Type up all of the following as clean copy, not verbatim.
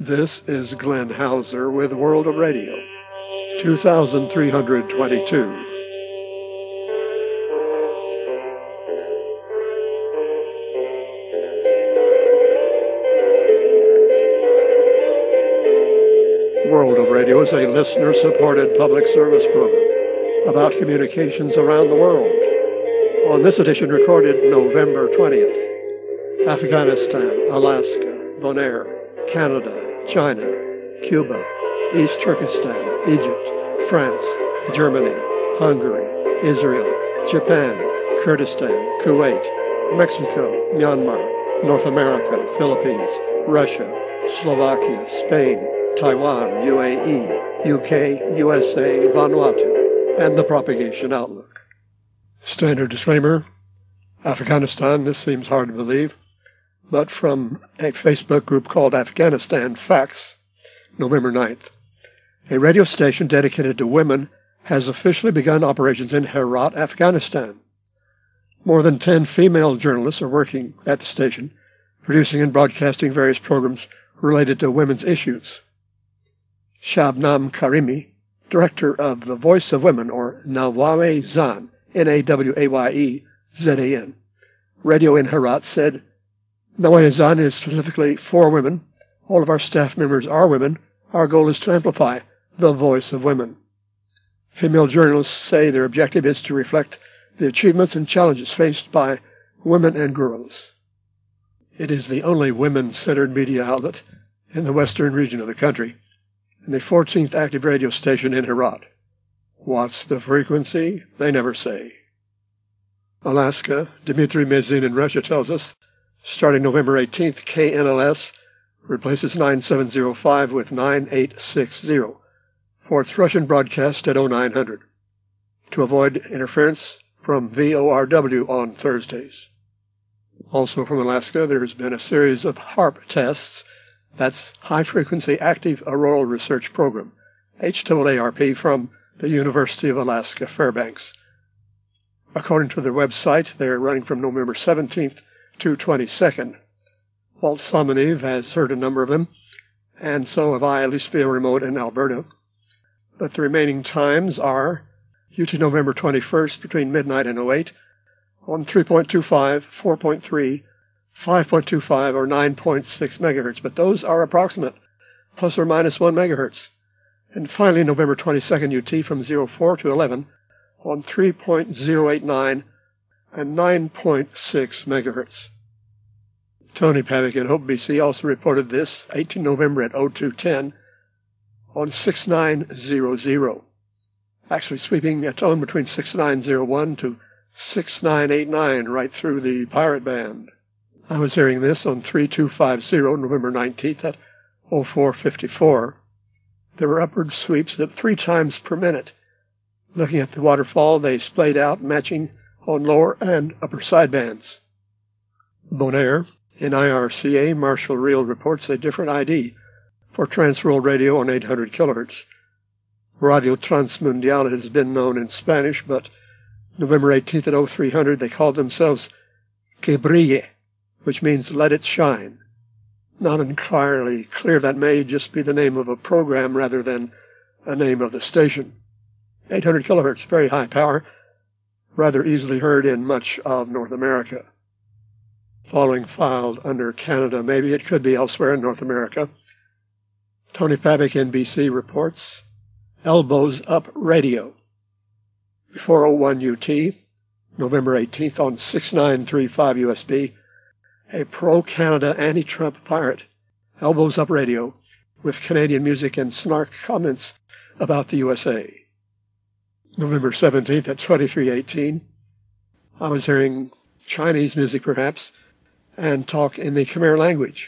This is Glenn Hauser with World of Radio, 2322. World of Radio is a listener-supported public service program about communications around the world. On this edition, recorded November 20th, Afghanistan, Alaska, Bonaire, Canada, China, Cuba, East Turkestan, Egypt, France, Germany, Hungary, Israel, Japan, Kurdistan, Kuwait, Mexico, Myanmar, North America, Philippines, Russia, Slovakia, Spain, Taiwan, UAE, UK, USA, Vanuatu, and the propagation outlook. Standard disclaimer, Afghanistan, this seems hard to believe, but from a Facebook group called Afghanistan Facts, November 9th. A radio station dedicated to women has officially begun operations in Herat, Afghanistan. More than 10 female journalists are working at the station, producing and broadcasting various programs related to women's issues. Shabnam Karimi, director of The Voice of Women, or Nawaye Zan, Nawaye-Zan, radio in Herat, said, Nawaye Zan is specifically for women. All of our staff members are women. Our goal is to amplify the voice of women. Female journalists say their objective is to reflect the achievements and challenges faced by women and girls. It is the only women-centered media outlet in the western region of the country, and the 14th active radio station in Herat. What's the frequency? They never say. Alaska, Dmitry Mezin in Russia tells us, starting November 18th, KNLS replaces 9705 with 9860 for its Russian broadcast at 0900 to avoid interference from VORW on Thursdays. Also from Alaska, there has been a series of HAARP tests, that's High Frequency Active Auroral Research Program, HAARP, from the University of Alaska Fairbanks. According to their website, they're running from November 17th to 22nd. Walt Somonev has heard a number of them, and so have I, at least via remote in Alberta. But the remaining times are UT November 21st between midnight and 08 on 3.25, 4.3, 5.25, or 9.6 megahertz, but those are approximate, plus or minus 1 megahertz. And finally, November 22nd UT from 04 to 11 on 3.089 and 9.6 megahertz. Tony Pavick at Hope, BC also reported this, 18 November at 0210 on 6900, actually sweeping a tone between 6901 to 6989 right through the pirate band. I was hearing this on 3250 November 19th at 0454. There were upward sweeps at 3 times per minute. Looking at the waterfall, they splayed out, matching on lower and upper sidebands. Bonaire, in IRCA, Marshall Reel reports a different ID for Transworld Radio on 800 kilohertz. Radio Transmundial has been known in Spanish, but November 18th at 0300 they called themselves Que Brille, which means let it shine. Not entirely clear, that may just be the name of a program rather than a name of the station. 800 kilohertz, very high power, rather easily heard in much of North America. Following filed under Canada, maybe it could be elsewhere in North America. Tony Pavick, NBC, reports Elbows Up Radio. 401 UT, November 18th on 6935 USB, a pro-Canada anti-Trump pirate, Elbows Up Radio, with Canadian music and snark comments about the USA. November 17th at 2318, I was hearing Chinese music perhaps, and talk in the Khmer language.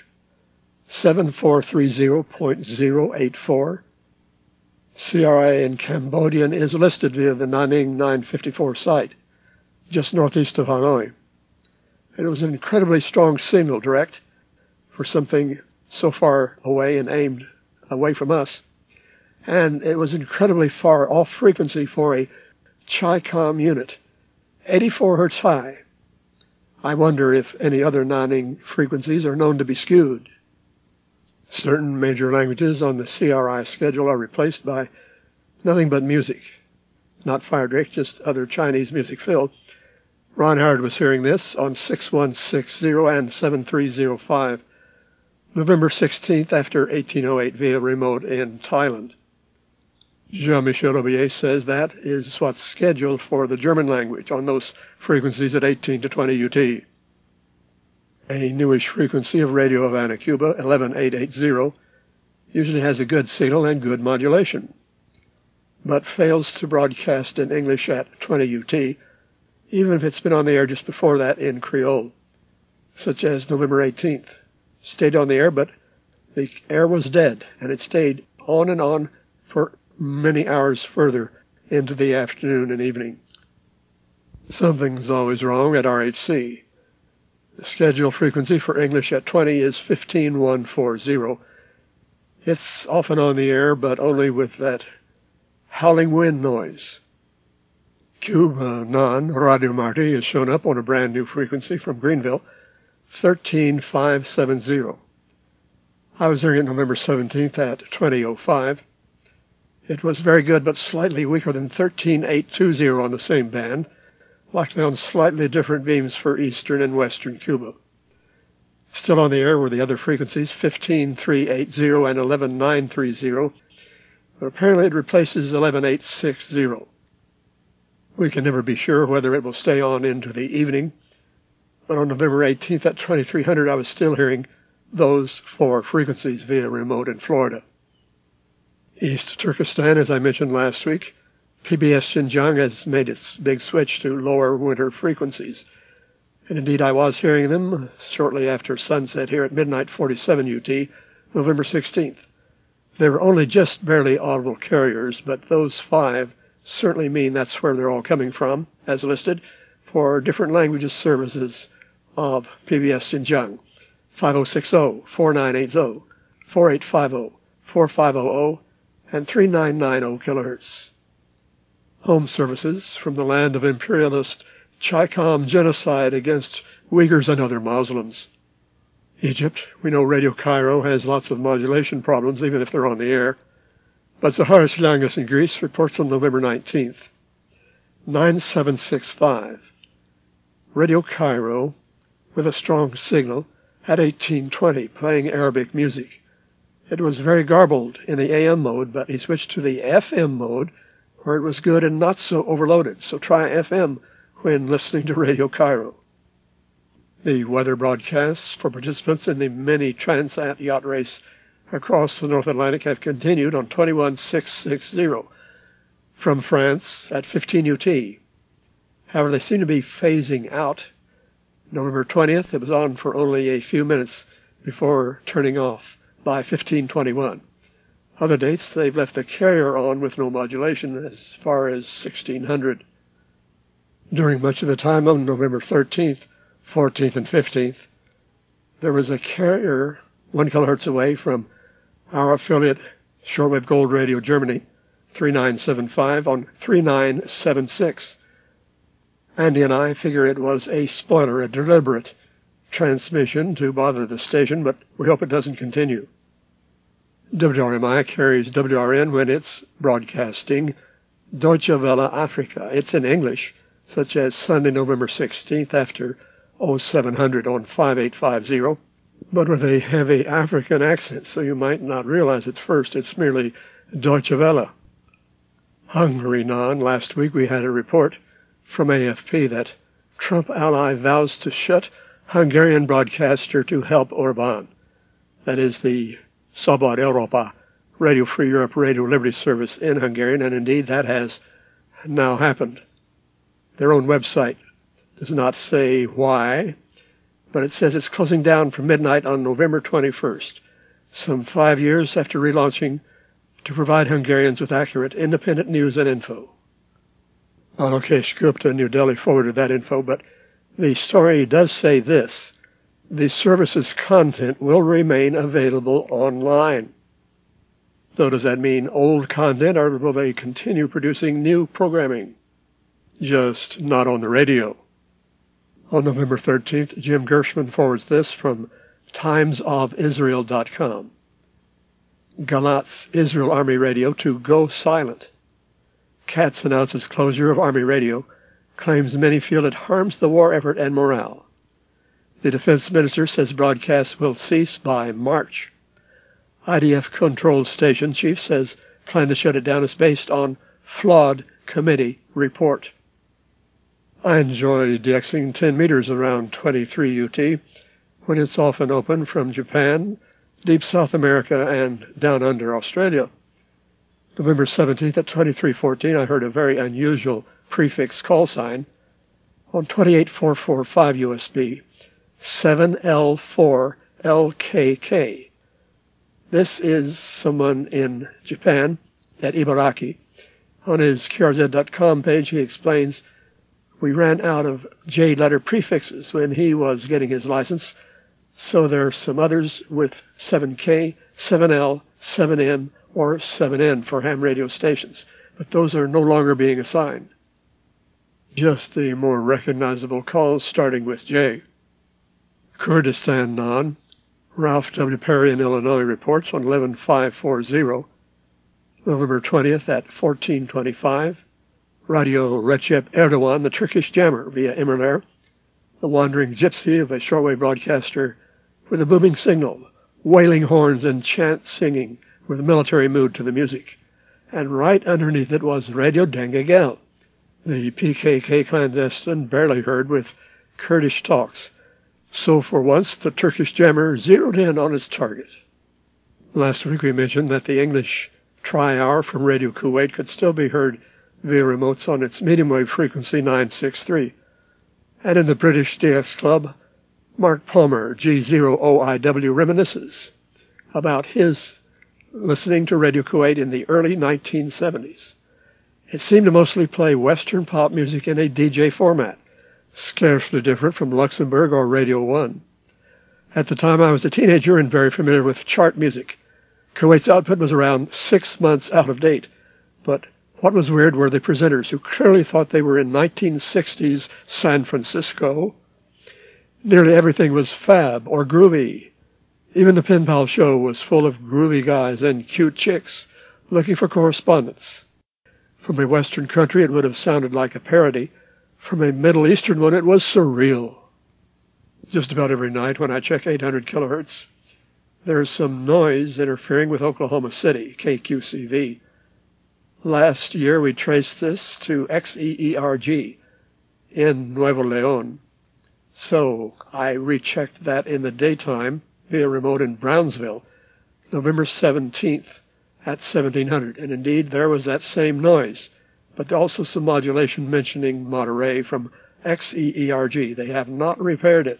7430.084. CRI in Cambodian is listed via the Nanning 954 site, just northeast of Hanoi. It was an incredibly strong signal, direct, for something so far away and aimed away from us. And it was incredibly far off frequency for a Chi-Com unit, 84 hertz high. I wonder if any other Nanning frequencies are known to be skewed. Certain major languages on the CRI schedule are replaced by nothing but music. Not Fire Drake, just other Chinese music filled. Ron Howard was hearing this on 6160 and 7305, November 16th after 1808 via remote in Thailand. Jean-Michel Aubier says that is what's scheduled for the German language on those frequencies at 18 to 20 UT. A newish frequency of Radio Havana, Cuba, 11880, usually has a good signal and good modulation, but fails to broadcast in English at 20 UT, even if it's been on the air just before that in Creole, such as November 18th. Stayed on the air, but the air was dead, and it stayed on and on for many hours further into the afternoon and evening. Something's always wrong at RHC. The scheduled frequency for English at 20 is 15140. It's often on the air, but only with that howling wind noise. QAnon Radio Marti has shown up on a brand new frequency from Greenville, 13570. I was hearing it November 17th at 2005. It was very good, but slightly weaker than 13820 on the same band, likely on slightly different beams for eastern and western Cuba. Still on the air were the other frequencies, 15380 and 11930, but apparently it replaces 11860. We can never be sure whether it will stay on into the evening, but on November 18th at 2300 I was still hearing those four frequencies via remote in Florida. East Turkestan, as I mentioned last week, PBS Xinjiang has made its big switch to lower winter frequencies. And indeed, I was hearing them shortly after sunset here at midnight 47 UT, November 16th. They were only just barely audible carriers, but those five certainly mean that's where they're all coming from, as listed, for different languages services of PBS Xinjiang. 5060, 4980, 4850, 4500, and 3990 kilohertz. Home services from the land of imperialist Chi-Com genocide against Uyghurs and other Muslims. Egypt, we know Radio Cairo has lots of modulation problems, even if they're on the air. But Zaharis Langus in Greece reports on November 19th. 9765. Radio Cairo, with a strong signal, at 1820, playing Arabic music. It was very garbled in the AM mode, but he switched to the FM mode, where it was good and not so overloaded. So try FM when listening to Radio Cairo. The weather broadcasts for participants in the mini Transat yacht race across the North Atlantic have continued on 21660 from France at 15 UT. However, they seem to be phasing out. November 20th, it was on for only a few minutes before turning off by 1521. Other dates, they've left the carrier on with no modulation as far as 1600. During much of the time on November 13th, 14th, and 15th, there was a carrier 1 kilohertz away from our affiliate Shortwave Gold Radio Germany, 3975 on 3976. Andy and I figure it was a spoiler, a deliberate transmission to bother the station, but we hope it doesn't continue. WRMI carries WRN when it's broadcasting Deutsche Welle Africa. It's in English, such as Sunday, November 16th after 0700 on 5850, but with a heavy African accent, so you might not realize at first it's merely Deutsche Welle. Hungary non. Last week we had a report from AFP that Trump ally vows to shut Hungarian broadcaster to help Orban. That is the Szabad Európa, Radio Free Europe, Radio Liberty service in Hungarian, and indeed that has now happened. Their own website does not say why, but it says it's closing down from midnight on November 21st, some 5 years after relaunching to provide Hungarians with accurate, independent news and info. Alokesh Gupta in New Delhi forwarded that info, but the story does say this: the service's content will remain available online. So does that mean old content, or will they continue producing new programming? Just not on the radio. On November 13th, Jim Gershman forwards this from timesofisrael.com. Galat's Israel Army Radio to go silent. Katz announces closure of Army Radio, claims many feel it harms the war effort and morale. The defense minister says broadcasts will cease by March. IDF-controlled station chief says plan to shut it down is based on flawed committee report. I enjoy DXing 10 meters around 23 UT when it's often open from Japan, deep South America, and down under Australia. November 17th at 2314, I heard a very unusual prefix call sign on 28445 USB, 7L4LKK. This is someone in Japan at Ibaraki. On his QRZ.com page, he explains, we ran out of J letter prefixes when he was getting his license, so there are some others with 7K, 7L, 7M, or 7N for ham radio stations, but those are no longer being assigned. Just the more recognizable calls starting with J. Kurdistan Non. Ralph W. Perry in Illinois reports on 11540, November 20th at 1425. Radio Recep Erdogan, the Turkish jammer via Emirler, the wandering gypsy of a shortwave broadcaster with a booming signal, wailing horns and chant singing with a military mood to the music. And right underneath it was Radio Dengegel, the PKK clandestine barely heard with Kurdish talks. So for once, the Turkish jammer zeroed in on its target. Last week we mentioned that the English tri-hour from Radio Kuwait could still be heard via remotes on its medium wave frequency 963. And in the British DX Club, Mark Palmer, G0OIW, reminisces about his listening to Radio Kuwait in the early 1970s. It seemed to mostly play Western pop music in a DJ format, scarcely different from Luxembourg or Radio 1. At the time, I was a teenager and very familiar with chart music. Kuwait's output was around 6 months out of date, but what was weird were the presenters who clearly thought they were in 1960s San Francisco. Nearly everything was fab or groovy. Even the Pen Pal show was full of groovy guys and cute chicks looking for correspondence. From a Western country, it would have sounded like a parody. From a Middle Eastern one, it was surreal. Just about every night when I check 800 kilohertz, there's some noise interfering with Oklahoma City, KQCV. Last year, we traced this to XEERG in Nuevo Leon. So I rechecked that in the daytime via remote in Brownsville, November 17th at 1700. And indeed, there was that same noise, but also some modulation mentioning Monterey from XEERG. They have not repaired it.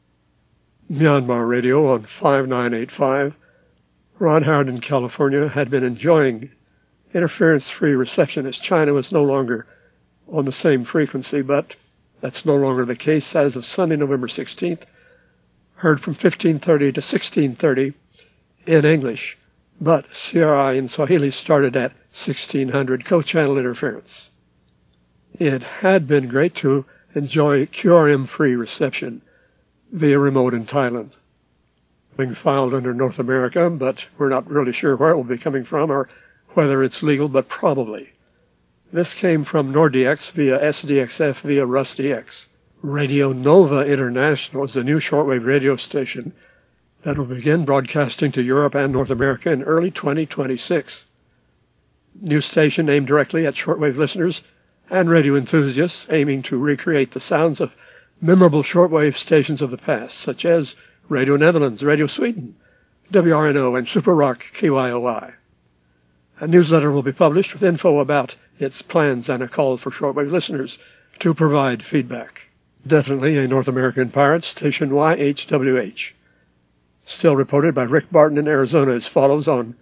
Myanmar Radio on 5985. Ron Howard in California had been enjoying interference-free reception as China was no longer on the same frequency, but that's no longer the case as of Sunday, November 16th. Heard from 1530 to 1630 in English, but CRI in Swahili started at 1600 co-channel interference. It had been great to enjoy QRM-free reception via remote in Thailand. Being filed under North America, but we're not really sure where it will be coming from or whether it's legal, but probably. This came from NordDX via SDXF via RusDX. Radio Nova International is a new shortwave radio station that will begin broadcasting to Europe and North America in early 2026. New station aimed directly at shortwave listeners and radio enthusiasts, aiming to recreate the sounds of memorable shortwave stations of the past, such as Radio Netherlands, Radio Sweden, WRNO, and Super Rock KYOI. A newsletter will be published with info about its plans and a call for shortwave listeners to provide feedback. Definitely a North American pirate, station YHWH. Still reported by Rick Barton in Arizona as follows on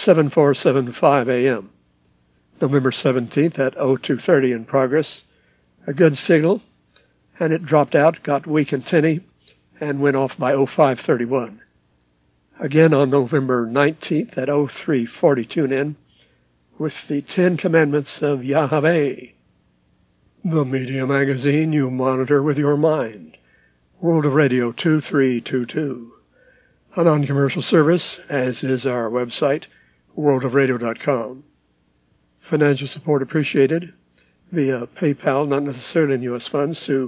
7475 AM. November 17th at 0230 in progress. A good signal, and it dropped out, got weak and tinny, and went off by 0531. Again on November 19th at 0340 tune in with the 10 Commandments of Yahweh. The media magazine you monitor with your mind. World of Radio 2322. A non-commercial service, as is our website, worldofradio.com. Financial support appreciated via PayPal, not necessarily in U.S. funds, to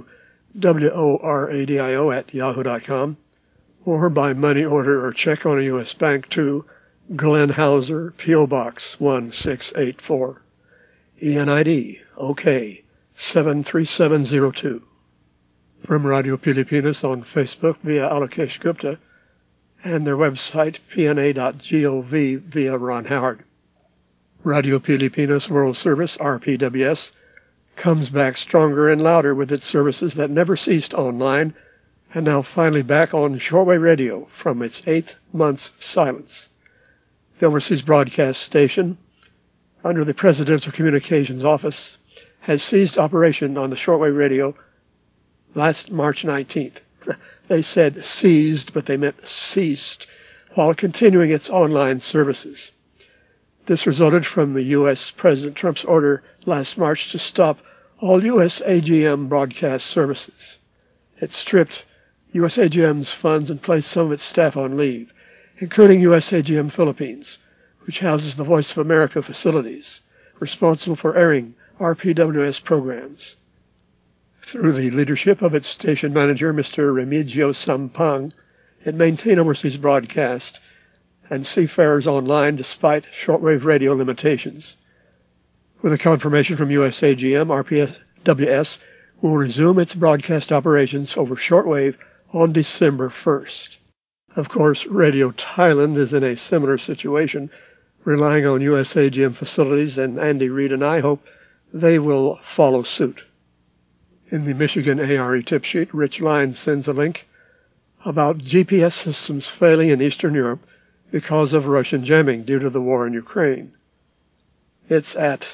WORADIO@yahoo.com, or by money order or check on a U.S. bank to Glenn Hauser, P.O. Box 1684, ENID OK 73702. From Radio Pilipinas on Facebook via Alokesh Gupta, and their website pna.gov via Ron Howard. Radio Pilipinas World Service, RPWS, comes back stronger and louder with its services that never ceased online, and now finally back on shortwave radio from its 8 months silence. The overseas broadcast station, under the Presidential Communications Office, has ceased operation on the shortwave radio last March 19th. They said seized, but they meant ceased, while continuing its online services. This resulted from the U.S. President Trump's order last March to stop all U.S. AGM broadcast services. It stripped U.S. AGM's funds and placed some of its staff on leave, including U.S. AGM Philippines, which houses the Voice of America facilities, responsible for airing RPWS programs. Through the leadership of its station manager, Mr. Remigio Sampang, it maintained overseas broadcast and seafarers online despite shortwave radio limitations. With a confirmation from US AGM, RPWS will resume its broadcast operations over shortwave on December 1st. Of course, Radio Thailand is in a similar situation, relying on US AGM facilities, and Andy Reid and I hope they will follow suit. In the Michigan ARE tip sheet, Rich Lyons sends a link about GPS systems failing in Eastern Europe because of Russian jamming due to the war in Ukraine. It's at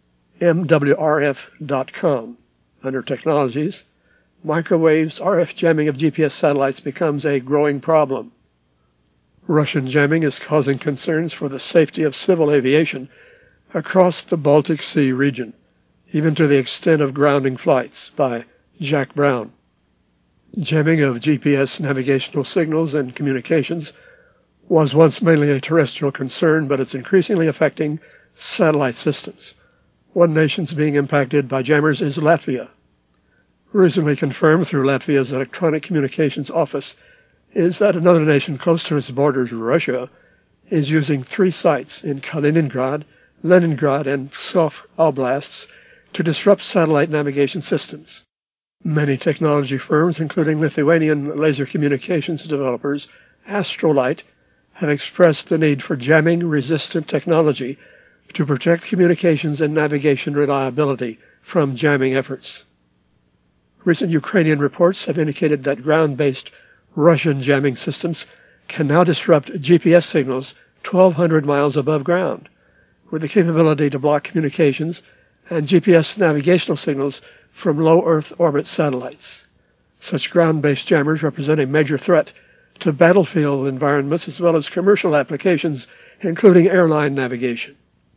mwrf.com. Under Technologies, microwaves RF jamming of GPS satellites becomes a growing problem. Russian jamming is causing concerns for the safety of civil aviation across the Baltic Sea region, even to the extent of grounding flights, by Jack Brown. Jamming of GPS navigational signals and communications was once mainly a terrestrial concern, but it's increasingly affecting satellite systems. One nation being impacted by jammers is Latvia. Recently confirmed through Latvia's Electronic Communications Office is that another nation close to its borders, Russia, is using 3 sites in Kaliningrad, Leningrad, and Pskov oblasts to disrupt satellite navigation systems. Many technology firms, including Lithuanian laser communications developers Astrolight, have expressed the need for jamming-resistant technology to protect communications and navigation reliability from jamming efforts. Recent Ukrainian reports have indicated that ground-based Russian jamming systems can now disrupt GPS signals 1,200 miles above ground, with the capability to block communications and GPS navigational signals from low Earth orbit satellites. Such ground-based jammers represent a major threat to battlefield environments as well as commercial applications, including airline navigation.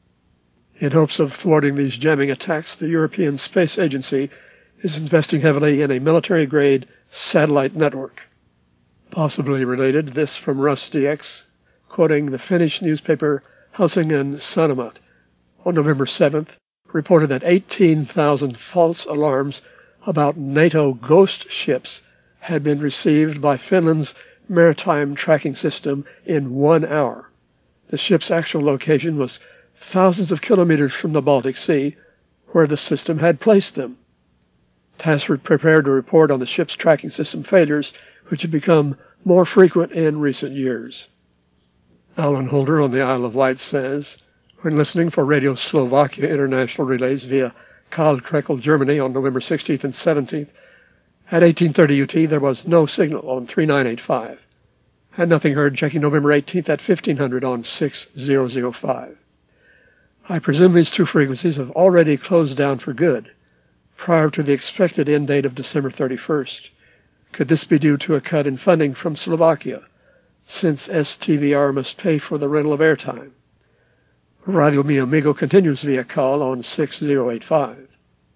In hopes of thwarting these jamming attacks, the European Space Agency is investing heavily in a military-grade satellite network. Possibly related, this from RusDX, quoting the Finnish newspaper Helsingin Sanomat, on November 7th, reported that 18,000 false alarms about NATO ghost ships had been received by Finland's maritime tracking system in 1 hour. The ship's actual location was thousands of kilometers from the Baltic Sea, where the system had placed them. Tassert prepared to report on the ship's tracking system failures, which have become more frequent in recent years. Alan Holder on the Isle of Wight says, when listening for Radio Slovakia international relays via Karl Krekel, Germany on November 16th and 17th, at 1830 UT there was no signal on 3985, and nothing heard checking November 18th at 1500 on 6005. I presume these 2 frequencies have already closed down for good, prior to the expected end date of December 31st. Could this be due to a cut in funding from Slovakia, since STVR must pay for the rental of airtime? Radio Mi Amigo continues via call on 6085.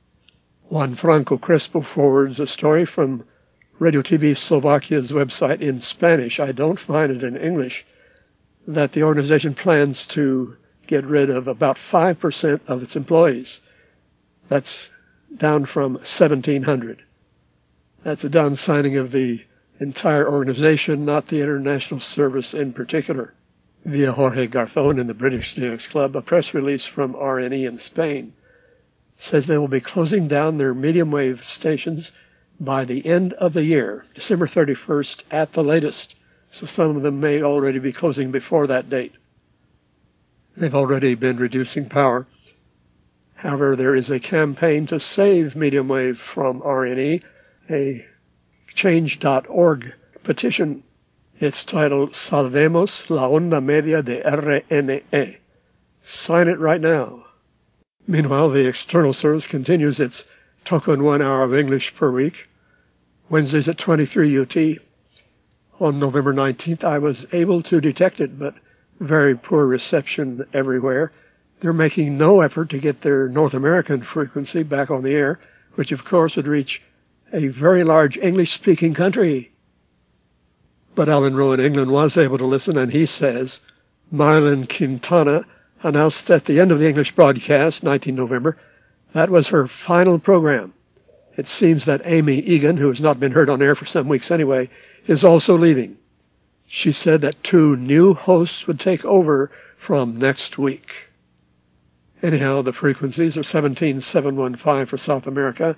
Juan Franco Crespo forwards a story from Radio TV Slovakia's website in Spanish. I don't find it in English. that the organization plans to get rid of about 5% of its employees. That's down from 1,700. That's a downsigning of the entire organization, not the international service in particular. Via Jorge Garzón in the British Linux Club, a press release from RNE in Spain says they will be closing down their medium wave stations by the end of the year, December 31st at the latest. So some of them may already be closing before that date. They've already been reducing power. However, there is a campaign to save medium wave from RNE, a change.org petition. It's titled Salvemos la onda media de RNE. Sign it right now. Meanwhile, the external service continues its token 1 hour of English per week. Wednesdays at 23 UT. On November 19th, I was able to detect it, but very poor reception everywhere. They're making no effort to get their North American frequency back on the air, which of course would reach a very large English-speaking country. But Alan Rowe in England was able to listen, and he says, Mylan Quintana announced at the end of the English broadcast, 19 November, that was her final program. It seems that Amy Egan, who has not been heard on air for some weeks anyway, is also leaving. She said that 2 new hosts would take over from next week. Anyhow, the frequencies are 17,715 for South America,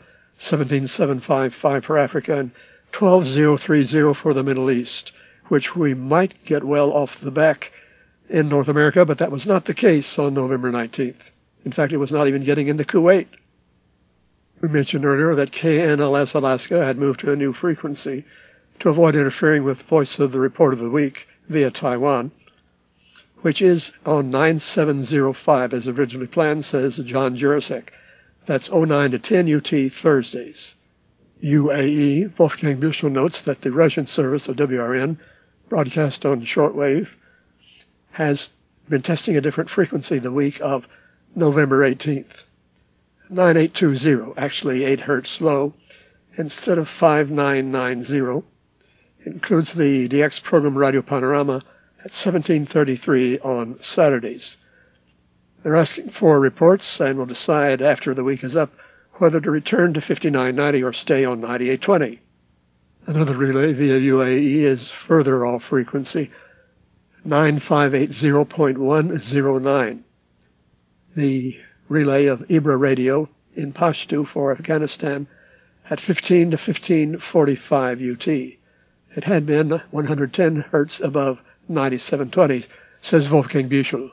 17,755 for Africa, and 12,030 for the Middle East, which we might get well off the back in North America, but that was not the case on November 19th. In fact, it was not even getting into Kuwait. We mentioned earlier that KNLS Alaska had moved to a new frequency to avoid interfering with Voice of the Report of the Week via Taiwan, which is on 9705 as originally planned, says John Jurasek. That's 09 to 10 UT Thursdays. UAE, Wolfgang Büchel notes that the Russian service of WRN, broadcast on shortwave, has been testing a different frequency the week of November 18th. 9820, actually 8 hertz low, instead of 5990. It includes the DX program Radio Panorama at 1733 on Saturdays. They're asking for reports and will decide after the week is up whether to return to 5990 or stay on 9820. Another relay via UAE is further off frequency, 9580.109. The relay of Ibra Radio in Pashto for Afghanistan at 15 to 1545 UT. It had been 110 hertz above 9720, says Wolfgang Büchel.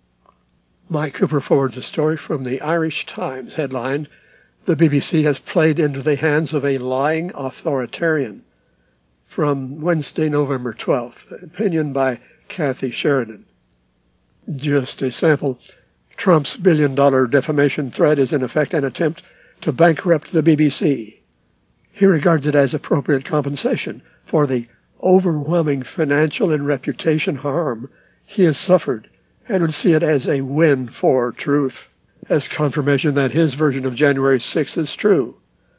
Mike Cooper forwards a story from the Irish Times, headlined, "The BBC has played into the hands of a lying authoritarian," from Wednesday, November 12th. Opinion by Kathy Sheridan. Just a sample. Trump's billion-dollar defamation threat is in effect an attempt to bankrupt the BBC. He regards it as appropriate compensation for the overwhelming financial and reputation harm he has suffered, and would see it as a win for truth, as confirmation that his version of January 6th is true.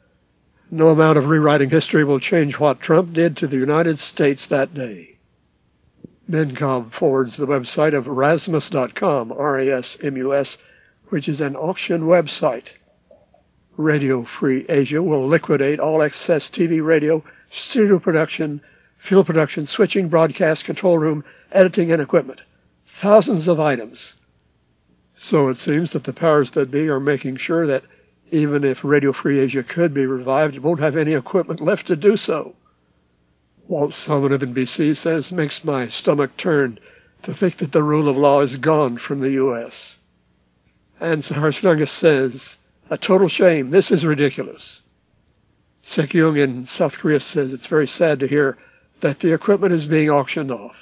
No amount of rewriting history will change what Trump did to the United States that day. Ben Cobb forwards the website of Rasmus.com, R-A-S-M-U-S, which is an auction website. Radio Free Asia will liquidate all excess TV, radio, studio production, field production, switching, broadcast, control room, editing, and equipment. Thousands of items. So it seems that the powers that be are making sure that even if Radio Free Asia could be revived, it won't have any equipment left to do so. Walt Sullivan of NBC says, "Makes my stomach turn to think that the rule of law is gone from the U.S." And Sahar Snungus says, "A total shame. This is ridiculous." Sekyung in South Korea says it's very sad to hear that the equipment is being auctioned off.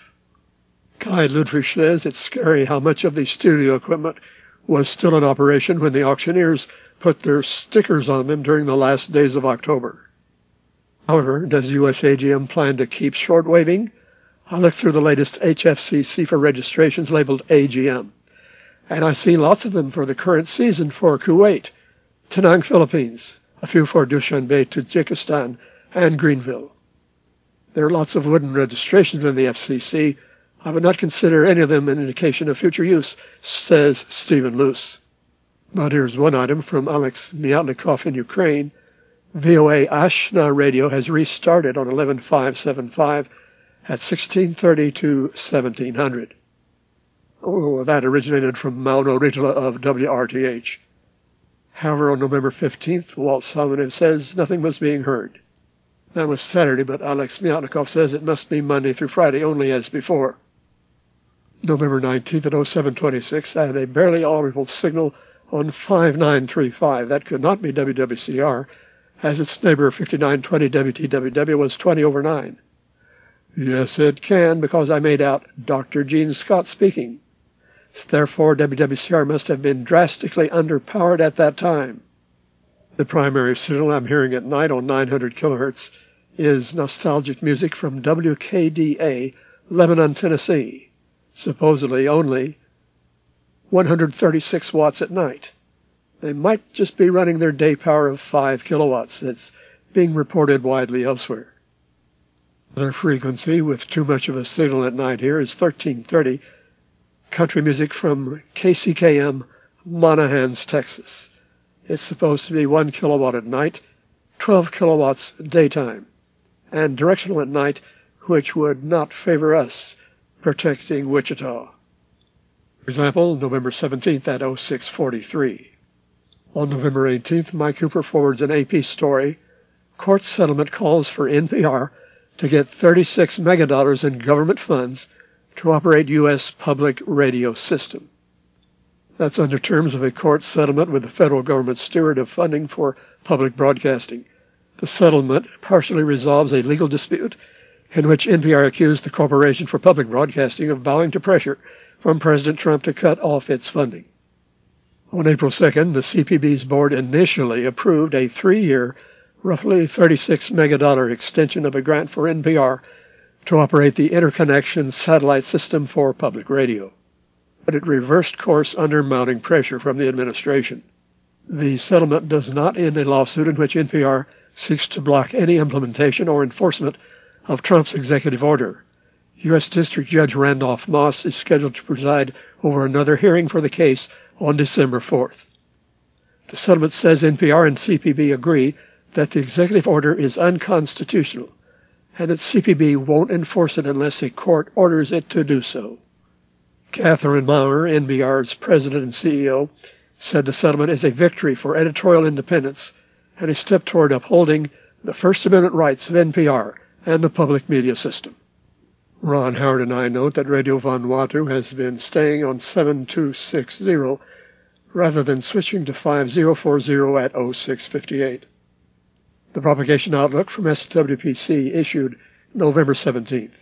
Kai Ludwig says it's scary how much of the studio equipment was still in operation when the auctioneers put their stickers on them during the last days of October. However, does USAGM plan to keep shortwaving? I looked through the latest HFCC for registrations labeled AGM, and I see lots of them for the current season for Kuwait, Penang, Philippines, a few for Dushanbe, Tajikistan, and Greenville. There are lots of wooden registrations in the FCC, I would not consider any of them an indication of future use, says Stephen Luce. But here's one item from Alex Miatlikov in Ukraine. VOA Ashna radio has restarted on 11575 at 1630 to 1700. Oh, that originated from Mauno Ritala of WRTH. However, on November 15th, Walt Salomonov says nothing was being heard. That was Saturday, but Alex Miatnikov says it must be Monday through Friday only as before. November 19th at 0726, I had a barely audible signal on 5935. That could not be WWCR, as its neighbor 5920 WTWW was 20 over 9. Yes, it can, because I made out Dr. Gene Scott speaking. Therefore, WWCR must have been drastically underpowered at that time. The primary signal I'm hearing at night on 900 kilohertz is nostalgic music from WKDA, Lebanon, Tennessee, supposedly only 136 watts at night. They might just be running their day power of 5 kilowatts. That's being reported widely elsewhere. Their frequency with too much of a signal at night here is 1330, country music from KCKM, Monahans, Texas. It's supposed to be 1 kilowatt at night, 12 kilowatts daytime, and directional at night, which would not favor us protecting Wichita. For example, November 17th at 0643. On November 18th, Mike Cooper forwards an AP story. Court settlement calls for NPR to get $36 megadollars in government funds to operate U.S. public radio system. That's under terms of a court settlement with the federal government steward of funding for public broadcasting. The settlement partially resolves a legal dispute in which NPR accused the Corporation for Public Broadcasting of bowing to pressure from President Trump to cut off its funding. On April 2nd, the CPB's board initially approved a 3-year, roughly $36 megadollar extension of a grant for NPR to operate the interconnection satellite system for public radio. But it reversed course under mounting pressure from the administration. The settlement does not end a lawsuit in which NPR seeks to block any implementation or enforcement of Trump's executive order. U.S. District Judge Randolph Moss is scheduled to preside over another hearing for the case on December 4th. The settlement says NPR and CPB agree that the executive order is unconstitutional and that CPB won't enforce it unless a court orders it to do so. Catherine Maurer, NPR's president and CEO, said the settlement is a victory for editorial independence and a step toward upholding the First Amendment rights of NPR and the public media system. Ron Howard and I note that Radio Vanuatu has been staying on 7260 rather than switching to 5040 at 0658. The propagation outlook from SWPC issued November 17th.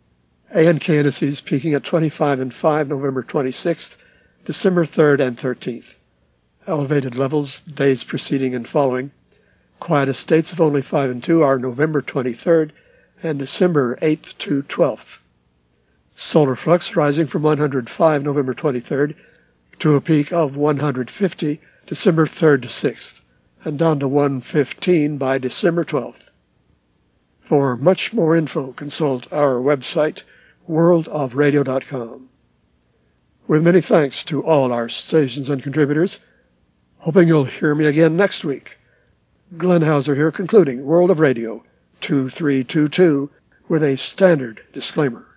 ANKNSEs peaking at 25 and 5 November 26th, December 3rd and 13th. Elevated levels days preceding and following. Quietest dates of only 5 and 2 are November 23rd and December 8th to 12th. Solar flux rising from 105 November 23rd to a peak of 150 December 3rd to 6th, and down to 115 by December 12th. For much more info, consult our website, worldofradio.com. With many thanks to all our stations and contributors, hoping you'll hear me again next week. Glenn Hauser here, concluding World of Radio 2322 with a standard disclaimer.